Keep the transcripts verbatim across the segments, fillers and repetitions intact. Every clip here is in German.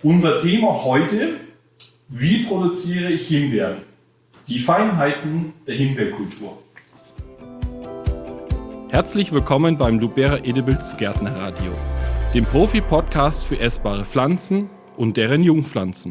Unser Thema heute: Wie produziere ich Himbeeren? Die Feinheiten der Himbeerkultur. Herzlich willkommen beim Lubera Edibles Gärtnerradio, dem Profi-Podcast für essbare Pflanzen und deren Jungpflanzen.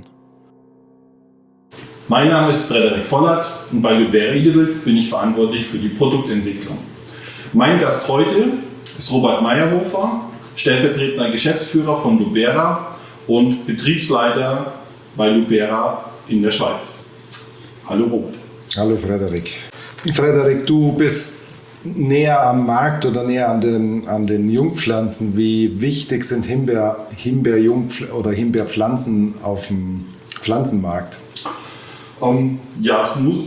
Mein Name ist Frederik Vollert und bei Lubera Edibles bin ich verantwortlich für die Produktentwicklung. Mein Gast heute ist Robert Meyerhofer, stellvertretender Geschäftsführer von Lubera und Betriebsleiter bei Lubera in der Schweiz. Hallo Robert. Hallo Frederik. Frederik, du bist näher am Markt oder näher an den, an den Jungpflanzen. Wie wichtig sind Himbeer, Himbeerjungpf- oder Himbeerpflanzen auf dem Pflanzenmarkt? Um, ja, es muss,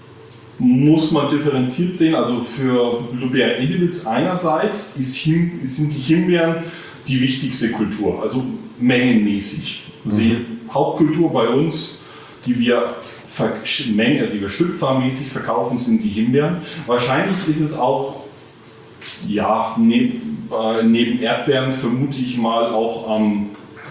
muss man differenziert sehen. Also für Lubera Edibles einerseits ist Him, sind die Himbeeren die wichtigste Kultur, also mengenmäßig. Mhm. Die Hauptkultur bei uns, die wir, Menge, die wir stückzahlmäßig verkaufen, sind die Himbeeren. Wahrscheinlich ist es auch, ja, neben, äh, neben Erdbeeren vermute ich mal auch am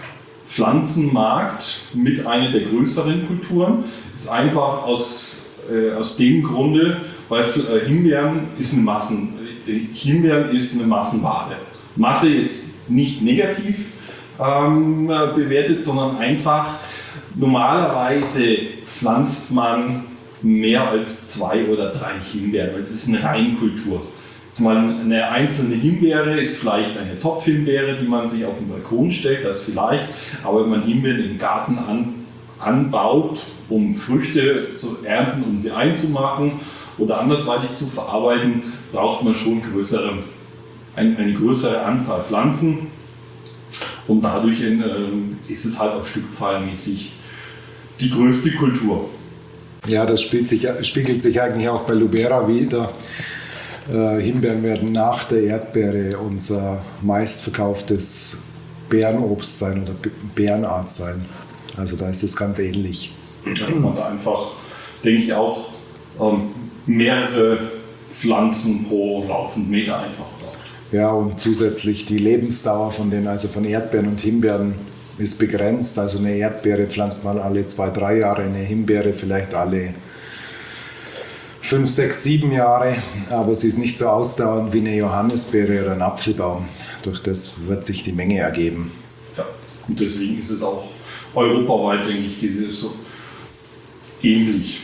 Pflanzenmarkt mit einer der größeren Kulturen. Das ist einfach aus, äh, aus dem Grunde, weil äh, Himbeeren ist eine Massen, äh, Himbeeren ist eine Massenware. Masse jetzt nicht negativ ähm, bewertet, sondern einfach, normalerweise pflanzt man mehr als zwei oder drei Himbeeren, weil es ist eine Reinkultur. Jetzt mal eine einzelne Himbeere ist vielleicht eine Topfhimbeere, die man sich auf den Balkon stellt, das vielleicht, aber wenn man Himbeeren im Garten an, anbaut, um Früchte zu ernten, um sie einzumachen oder andersweitig zu verarbeiten, braucht man schon größere, eine, eine größere Anzahl Pflanzen und dadurch in, äh, ist es halt auch stückzahlmäßig die größte Kultur. Ja, das spielt sich, spiegelt sich eigentlich auch bei Lubera wider. Äh, Himbeeren werden nach der Erdbeere unser meistverkauftes Beerenobst sein oder Beerenart sein. Also da ist es ganz ähnlich. Ja, man hat einfach, denke ich auch, ähm, mehrere Pflanzen pro laufenden Meter einfach da. Ja, und zusätzlich die Lebensdauer von den, also von Erdbeeren und Himbeeren ist begrenzt. Also eine Erdbeere pflanzt man alle zwei, drei Jahre, eine Himbeere vielleicht alle fünf, sechs, sieben Jahre. Aber sie ist nicht so ausdauernd wie eine Johannisbeere oder ein Apfelbaum. Durch das wird sich die Menge ergeben. Ja, und deswegen ist es auch europaweit, denke ich, so ähnlich.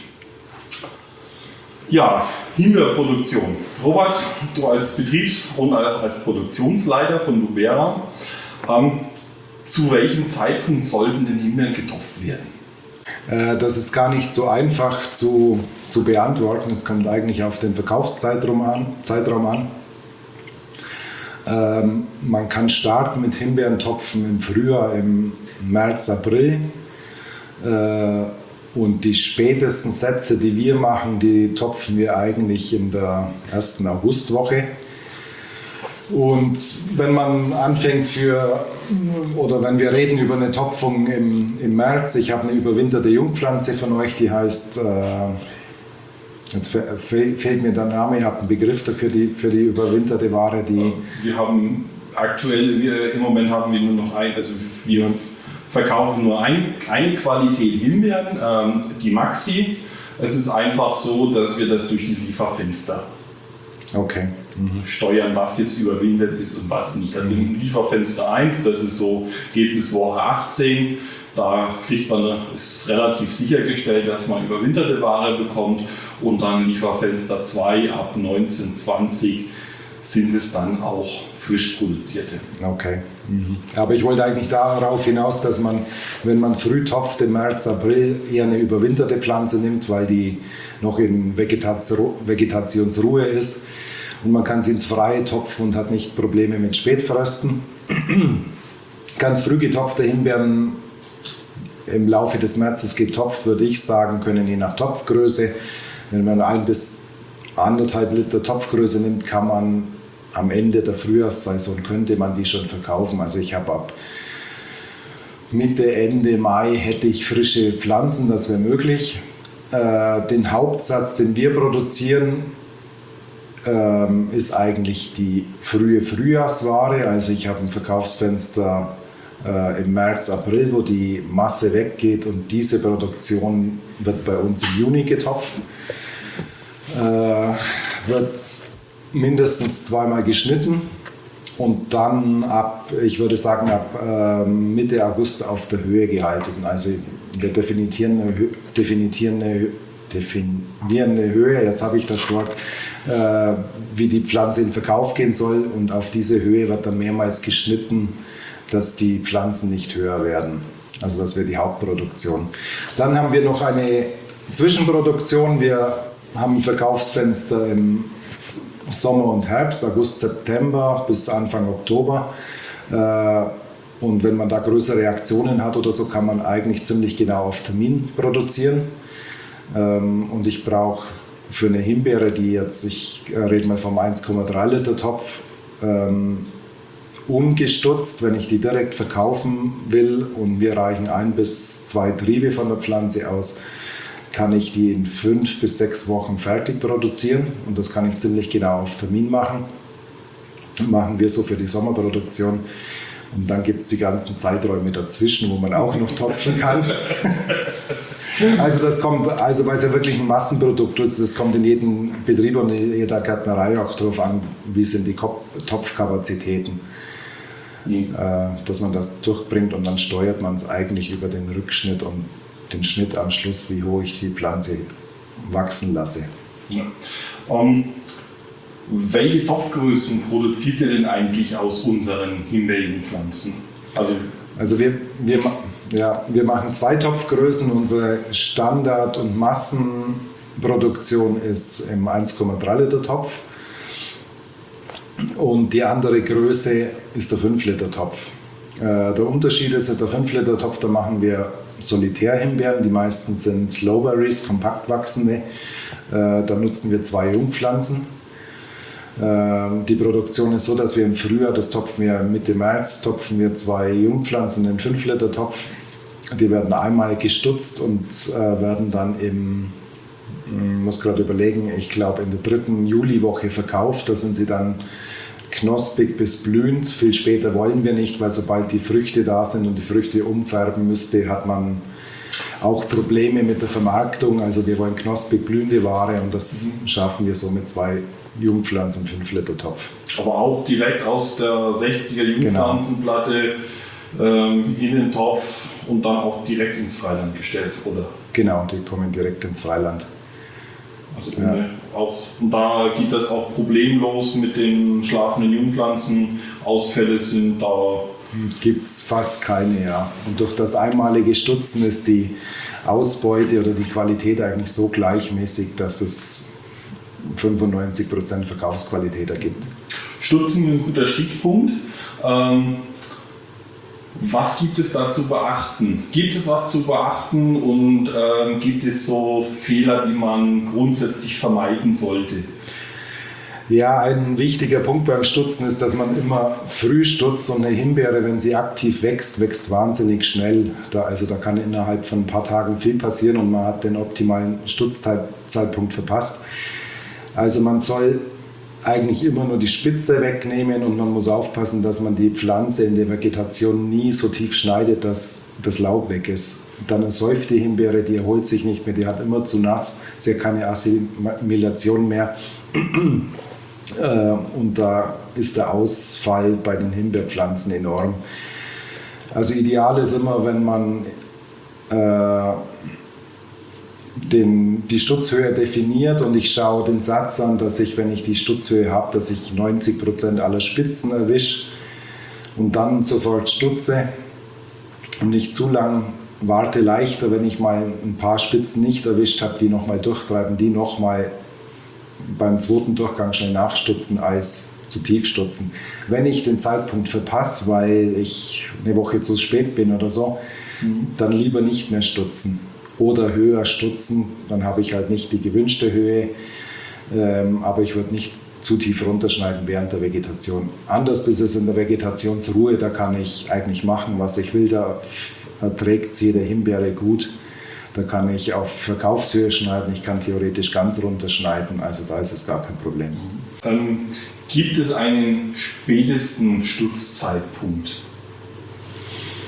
Ja, Himbeerproduktion. Robert, du als Betriebs- und als Produktionsleiter von Lubera, ähm, zu welchem Zeitpunkt sollten denn Himbeeren getopft werden? Äh, das ist gar nicht so einfach zu, zu beantworten. Es kommt eigentlich auf den Verkaufszeitraum an. Zeitraum an. Ähm, man kann starten mit Himbeerentopfen im Frühjahr, im März, April. Äh, und die spätesten Sätze, die wir machen, die topfen wir eigentlich in der ersten Augustwoche. Und wenn man anfängt für, oder wenn wir reden über eine Topfung im, im März, ich habe eine überwinterte Jungpflanze von euch, die heißt, äh, jetzt fehlt, fehlt mir der Name, ihr habt einen Begriff dafür, die, für die überwinterte Ware, die... Wir haben aktuell, wir, im Moment haben wir nur noch ein, also wir verkaufen nur ein, eine Qualität Himbeeren, ähm, die Maxi. Es ist einfach so, dass wir das durch die Lieferfenster okay. mhm. steuern, was jetzt überwintert ist und was nicht. Also im Lieferfenster eins, das ist so, geht bis Woche achtzehn, da kriegt man, ist relativ sichergestellt, dass man überwinterte Ware bekommt, und dann Lieferfenster zwei ab neunzehn, zwanzig sind es dann auch frisch produzierte. Okay. Mhm. Aber ich wollte eigentlich darauf hinaus, dass man, wenn man früh topft im März, April, eher eine überwinterte Pflanze nimmt, weil die noch in Vegetationsruhe ist. Und man kann sie ins Freie topfen und hat nicht Probleme mit Spätfrösten. Ganz früh getopfte Himbeeren im Laufe des Märzes getopft, würde ich sagen, können je nach Topfgröße. Wenn man ein bis anderthalb Liter Topfgröße nimmt, kann man am Ende der Frühjahrssaison könnte man die schon verkaufen. Also ich habe ab Mitte, Ende Mai hätte ich frische Pflanzen, das wäre möglich. Äh, den Hauptsatz, den wir produzieren, ähm, ist eigentlich die frühe Frühjahrsware. Also ich habe ein Verkaufsfenster äh, im März, April, wo die Masse weggeht, und diese Produktion wird bei uns im Juni getopft. Äh, wird mindestens zweimal geschnitten und dann ab, ich würde sagen, ab äh, Mitte August auf der Höhe gehalten. Also wir definieren eine, definieren eine, definieren eine Höhe, jetzt habe ich das Wort, äh, wie die Pflanze in Verkauf gehen soll, und auf diese Höhe wird dann mehrmals geschnitten, dass die Pflanzen nicht höher werden. Also das wäre die Hauptproduktion. Dann haben wir noch eine Zwischenproduktion. Wir haben ein Verkaufsfenster im Sommer und Herbst, August, September bis Anfang Oktober. Und wenn man da größere Reaktionen hat oder so, kann man eigentlich ziemlich genau auf Termin produzieren. Und ich brauche für eine Himbeere, die jetzt, ich rede mal vom eins Komma drei Liter Topf, ungestutzt, wenn ich die direkt verkaufen will und wir reichen ein bis zwei Triebe von der Pflanze aus, kann ich die in fünf bis sechs Wochen fertig produzieren, und das kann ich ziemlich genau auf Termin machen. Machen wir so für die Sommerproduktion, und dann gibt es die ganzen Zeiträume dazwischen, wo man auch noch topfen kann. Also das kommt, also weil es ja wirklich ein Massenprodukt ist, das kommt in jedem Betrieb und in jeder Gärtnerei auch darauf an, wie sind die Topfkapazitäten, mhm. dass man das durchbringt, und dann steuert man es eigentlich über den Rückschnitt und den Schnitt am Schluss, wie hoch ich die Pflanze wachsen lasse. Ja. Um, welche Topfgrößen produziert ihr denn eigentlich aus unseren Himbeerjungpflanzen? Also, also wir, wir, ja, wir machen zwei Topfgrößen. Unsere Standard- und Massenproduktion ist im eins Komma drei Liter Topf, und die andere Größe ist der fünf Liter Topf. Äh, der Unterschied ist, der fünf Liter Topf, da machen wir Solitärhimbeeren, die meisten sind Lowberries, kompakt wachsende. Äh, da nutzen wir zwei Jungpflanzen. Äh, die Produktion ist so, dass wir im Frühjahr, das topfen wir Mitte März, topfen wir zwei Jungpflanzen in den fünf Liter Topf. Die werden einmal gestutzt und äh, werden dann im, ich muss gerade überlegen, ich glaube in der dritten Juliwoche verkauft. Da sind sie dann knospig bis blühend. Viel später wollen wir nicht, weil sobald die Früchte da sind und die Früchte umfärben müsste, hat man auch Probleme mit der Vermarktung. Also wir wollen knospig blühende Ware, und das mhm. schaffen wir so mit zwei Jungpflanzen im fünf Liter Topf. Aber auch direkt aus der sechziger Jungpflanzenplatte genau. ähm, in den Topf und dann auch direkt ins Freiland gestellt, oder? Genau, die kommen direkt ins Freiland. Also ja. auch, da geht das auch problemlos mit den schlafenden Jungpflanzen. Ausfälle sind da. Gibt es fast keine, ja. Und durch das einmalige Stutzen ist die Ausbeute oder die Qualität eigentlich so gleichmäßig, dass es fünfundneunzig Prozent Verkaufsqualität ergibt. Stutzen ist ein guter Stichpunkt. Ähm, Was gibt es da zu beachten? Gibt es was zu beachten, und ähm, gibt es so Fehler, die man grundsätzlich vermeiden sollte? Ja, ein wichtiger Punkt beim Stutzen ist, dass man immer früh stutzt, und eine Himbeere, wenn sie aktiv wächst, wächst wahnsinnig schnell. Da, also da kann innerhalb von ein paar Tagen viel passieren, und man hat den optimalen Stutzzeitpunkt verpasst. Also man soll eigentlich immer nur die Spitze wegnehmen, und man muss aufpassen, dass man die Pflanze in der Vegetation nie so tief schneidet, dass das Laub weg ist. Dann eine säufte Himbeere, die erholt sich nicht mehr, die hat immer zu nass, sie hat keine Assimilation mehr. Und da ist der Ausfall bei den Himbeerpflanzen enorm. Also ideal ist immer, wenn man äh, Den, die Stutzhöhe definiert, und ich schaue den Satz an, dass ich, wenn ich die Stutzhöhe habe, dass ich neunzig Prozent aller Spitzen erwische und dann sofort stutze und nicht zu lang warte. Leichter, wenn ich mal ein paar Spitzen nicht erwischt habe, die nochmal durchtreiben, die nochmal beim zweiten Durchgang schnell nachstutzen, als zu tief stutzen. Wenn ich den Zeitpunkt verpasse, weil ich eine Woche zu spät bin oder so, mhm. dann lieber nicht mehr stutzen. Oder höher stutzen, dann habe ich halt nicht die gewünschte Höhe, ähm, aber ich würde nicht zu tief runterschneiden während der Vegetation. Anders ist es in der Vegetationsruhe, da kann ich eigentlich machen, was ich will, da erträgt jede Himbeere gut. Da kann ich auf Verkaufshöhe schneiden, ich kann theoretisch ganz runterschneiden, also da ist es gar kein Problem. Ähm, gibt es einen spätesten Stutzzeitpunkt?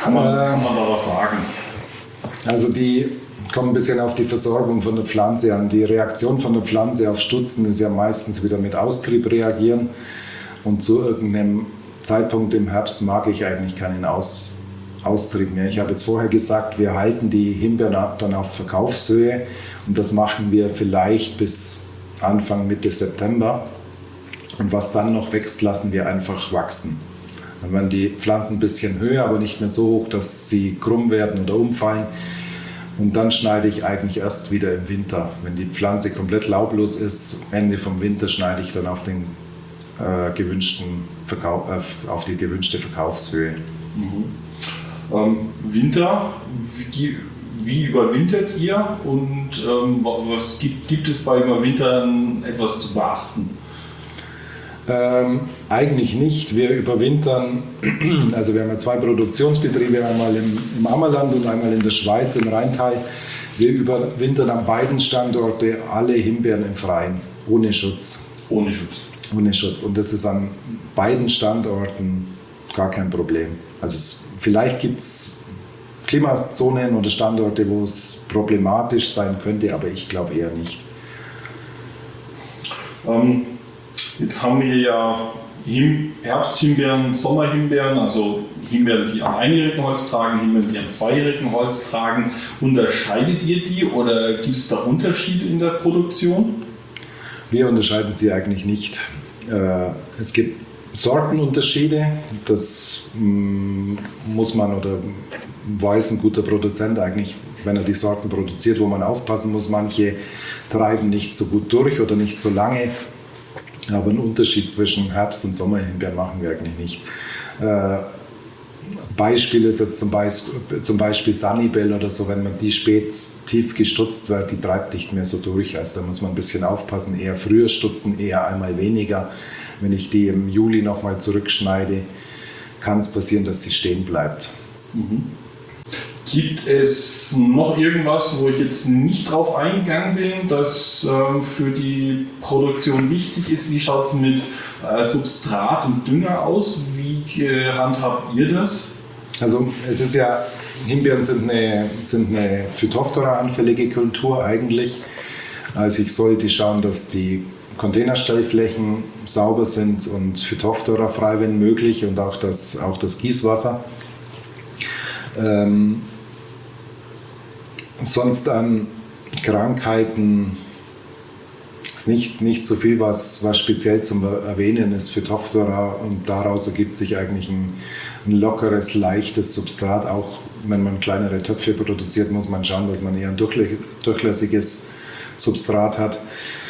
Kann man, äh, kann man da was sagen? Also die kommen ein bisschen auf die Versorgung von der Pflanze an. Die Reaktion von der Pflanze auf Stutzen ist ja meistens wieder mit Austrieb reagieren. Und zu irgendeinem Zeitpunkt im Herbst mag ich eigentlich keinen Aus, Austrieb mehr. Ich habe jetzt vorher gesagt, wir halten die Himbeeren dann auf Verkaufshöhe und das machen wir vielleicht bis Anfang, Mitte September. Und was dann noch wächst, lassen wir einfach wachsen. Dann werden die Pflanzen ein bisschen höher, aber nicht mehr so hoch, dass sie krumm werden oder umfallen. Und dann schneide ich eigentlich erst wieder im Winter. Wenn die Pflanze komplett laublos ist, Ende vom Winter schneide ich dann auf, den, äh, gewünschten Verkauf, äh, auf die gewünschte Verkaufshöhe. Mhm. Ähm, Winter, wie, wie überwintert ihr und ähm, was gibt, gibt es beim Überwintern etwas zu beachten? Ähm, eigentlich nicht. Wir überwintern, also wir haben ja zwei Produktionsbetriebe, einmal im, im Ammerland und einmal in der Schweiz, im Rheintal. Wir überwintern an beiden Standorten alle Himbeeren im Freien, ohne Schutz. Ohne Schutz. Ohne Schutz. Und das ist an beiden Standorten gar kein Problem. Also es, vielleicht gibt es Klimazonen oder Standorte, wo es problematisch sein könnte, aber ich glaube eher nicht. Ähm, Jetzt haben wir ja Herbsthimbeeren, Sommerhimbeeren, also Himbeeren, die am einjährigen Holz tragen, Himbeeren, die am zweijährigen Holz tragen. Unterscheidet ihr die oder gibt es da Unterschiede in der Produktion? Wir unterscheiden sie eigentlich nicht. Es gibt Sortenunterschiede, das muss man oder weiß ein guter Produzent eigentlich, wenn er die Sorten produziert, wo man aufpassen muss. Manche treiben nicht so gut durch oder nicht so lange. Aber einen Unterschied zwischen Herbst- und Sommerhimbeeren machen wir eigentlich nicht. Äh, Beispiel ist jetzt zum Beispiel, zum Beispiel Sunnybell oder so, wenn man die spät tief gestutzt wird, die treibt nicht mehr so durch. Also da muss man ein bisschen aufpassen, eher früher stutzen, eher einmal weniger. Wenn ich die im Juli nochmal zurückschneide, kann es passieren, dass sie stehen bleibt. Mhm. Gibt es noch irgendwas, wo ich jetzt nicht drauf eingegangen bin, das ähm, für die Produktion wichtig ist? Wie schaut es mit äh, Substrat und Dünger aus? Wie äh, handhabt ihr das? Also es ist ja, Himbeeren sind eine, sind eine Phytophthora-anfällige Kultur eigentlich. Also ich sollte schauen, dass die Containerstellflächen sauber sind und Phytophthora frei, wenn möglich, und auch das, auch das Gießwasser. Ähm, Sonst an Krankheiten ist nicht, nicht so viel, was, was speziell zum Erwähnen ist für Phytophthora, und daraus ergibt sich eigentlich ein, ein lockeres, leichtes Substrat. Auch wenn man kleinere Töpfe produziert, muss man schauen, dass man eher ein durchlässiges Substrat hat.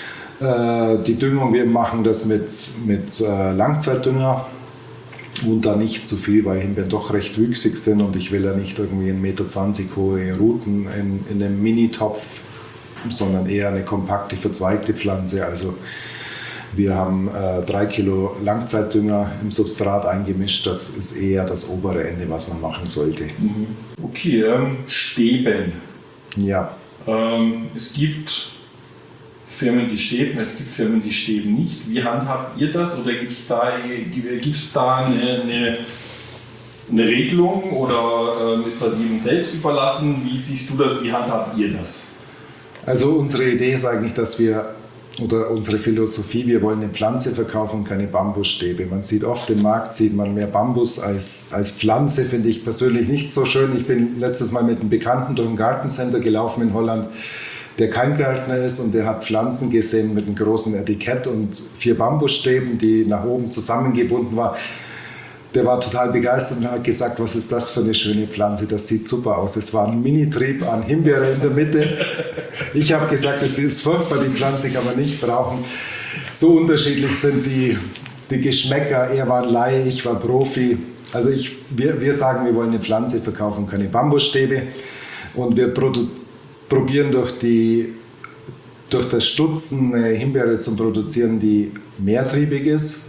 Äh, die Düngung, wir machen das mit, mit äh, Langzeitdünger. Und da nicht zu viel, weil Himbeeren doch recht wüchsig sind und ich will ja nicht irgendwie einen Meter zwanzig hohe Ruten in, in einem Mini-Topf, sondern eher eine kompakte, verzweigte Pflanze. Also wir haben äh, drei Kilo Langzeitdünger im Substrat eingemischt. Das ist eher das obere Ende, was man machen sollte. Okay, ähm, Stäben. Ja. Ähm, es gibt Firmen, die stäben, es gibt Firmen, die stäben nicht. Wie handhabt ihr das? Oder gibt es da, gibt's da eine, eine, eine Regelung oder ähm, ist das jedem selbst überlassen? Wie siehst du das? Wie handhabt ihr das? Also unsere Idee ist eigentlich, dass wir, oder unsere Philosophie, wir wollen eine Pflanze verkaufen und keine Bambusstäbe. Man sieht oft im Markt, sieht man mehr Bambus als, als Pflanze, finde ich persönlich nicht so schön. Ich bin letztes Mal mit einem Bekannten durch ein Gartencenter gelaufen in Holland, der kein Gärtner ist, und der hat Pflanzen gesehen mit einem großen Etikett und vier Bambusstäben, die nach oben zusammengebunden waren. Der war total begeistert und hat gesagt, was ist das für eine schöne Pflanze, das sieht super aus. Es war ein Mini-Trieb an Himbeere in der Mitte. Ich habe gesagt, das ist furchtbar, die Pflanze kann man nicht brauchen. So unterschiedlich sind die, die Geschmäcker. Er war ein Laie, ich war Profi. Also ich, wir, wir sagen, wir wollen eine Pflanze verkaufen, keine Bambusstäbe. Und wir produzieren probieren durch, die, durch das Stutzen eine Himbeere zu produzieren, die mehrtriebig ist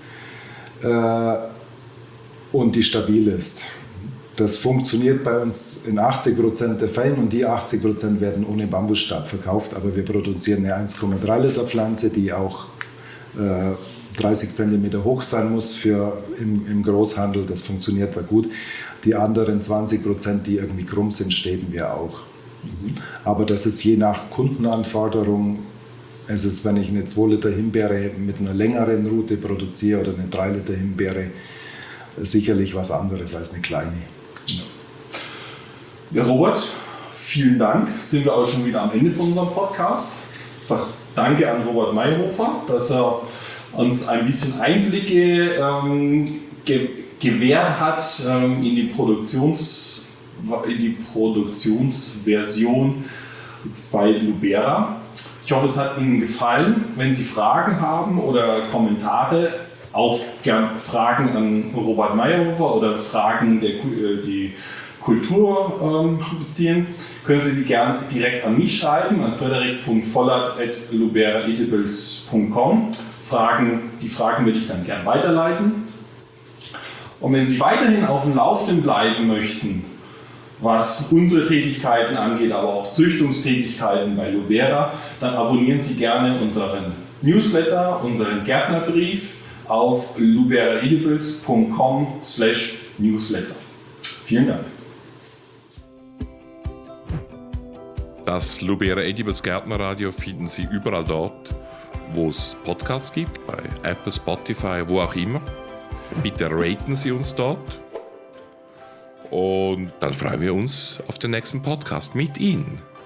äh, und die stabil ist. Das funktioniert bei uns in achtzig Prozent der Fällen, und die achtzig Prozent werden ohne Bambusstab verkauft, aber wir produzieren eine eins Komma drei Liter Pflanze, die auch äh, dreißig Zentimeter hoch sein muss für im, im Großhandel. Das funktioniert da gut. Die anderen zwanzig Prozent, die irgendwie krumm sind, stäben wir auch. Mhm. Aber das ist je nach Kundenanforderung. Es ist, wenn ich eine zwei Liter Himbeere mit einer längeren Route produziere oder eine drei Liter Himbeere, sicherlich was anderes als eine kleine. Ja. Ja, Robert, vielen Dank. Sind wir auch schon wieder am Ende von unserem Podcast. Ich sage danke an Robert Mayhofer, dass er uns ein bisschen Einblicke ähm, ge gewährt hat ähm, in, die Produktions, in die Produktionsversion bei Lubera. Ich hoffe, es hat Ihnen gefallen. Wenn Sie Fragen haben oder Kommentare, auch gerne Fragen an Robert Mayhofer oder Fragen, der, die Kultur ähm, beziehen, können Sie die gerne direkt an mich schreiben, an frederik punkt vollert at lubera edibles punkt com. Fragen, die Fragen würde ich dann gerne weiterleiten. Und wenn Sie weiterhin auf dem Laufenden bleiben möchten, was unsere Tätigkeiten angeht, aber auch Züchtungstätigkeiten bei Lubera, dann abonnieren Sie gerne unseren Newsletter, unseren Gärtnerbrief auf lubera edibles punkt com slash newsletter. Vielen Dank. Das Lubera Edibles Gärtnerradio finden Sie überall dort, wo es Podcasts gibt, bei Apple, Spotify, wo auch immer. Bitte raten Sie uns dort. Und dann freuen wir uns auf den nächsten Podcast mit Ihnen.